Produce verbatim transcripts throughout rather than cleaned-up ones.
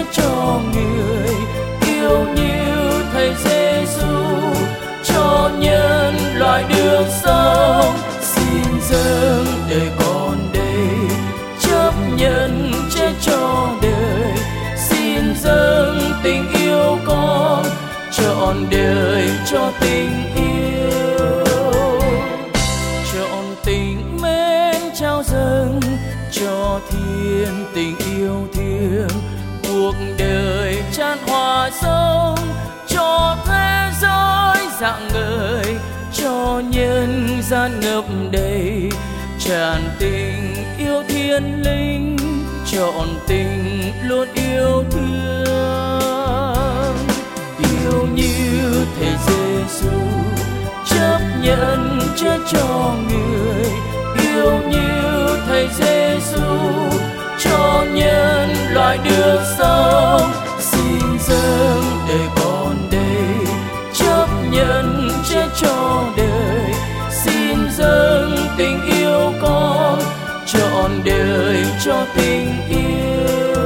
cho người, yêu như Thầy Giêsu cho nhân loại được sống. Xin dâng đời con đây, chấp nhận chết cho đời. Xin dâng tình yêu con, trọn đời cho tình yêu. Trọn tình mến trao dâng cho thiên tình yêu thương. Cuộc đời chan hòa sống cho thế giới rạng ngời, cho nhân gian ngập đầy tràn tình yêu thiên linh, trọn tình luôn yêu thương. Yêu như Thầy Giêsu chấp nhận chết cho người, yêu như Thầy Giêsu cho nhân loại được sống. Xin dâng đời con đây, chấp nhận chết cho đời. Xin dâng tình yêu con, trọn đời cho tình yêu.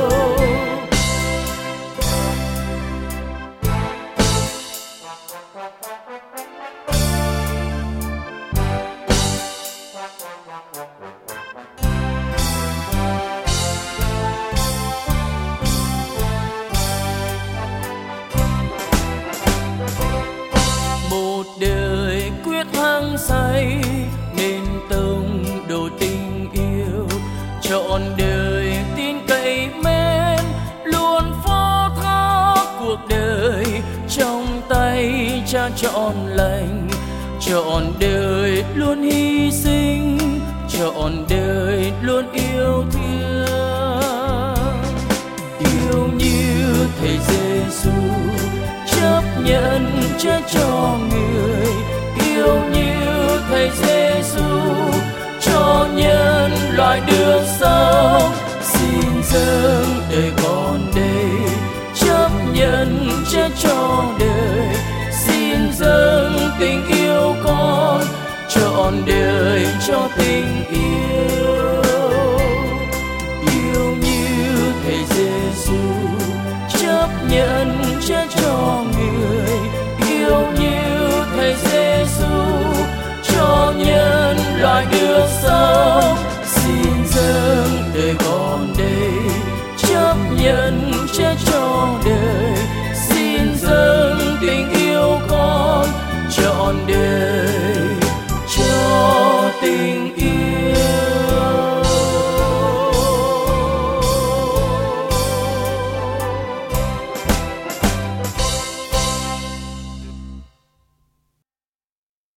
Một đời quyết hăng say nên tông đồ tình yêu, trọn đời tin cậy mến luôn phó thác cuộc đời trong tay Cha trọn lành. Trọn đời luôn hy sinh, trọn đời luôn yêu thương. Yêu như Thầy Giêsu chấp nhận chết cho người, yêu như Thầy Giêsu cho nhân loại được sống. Xin dâng đời con đây, chấp nhận chết cho đời. Xin dâng tình yêu con, trọn đời cho tình yêu. Yêu như Thầy Giêsu chấp nhận chết cho người, yêu như Thầy Giêsu cho nhân loại được sống.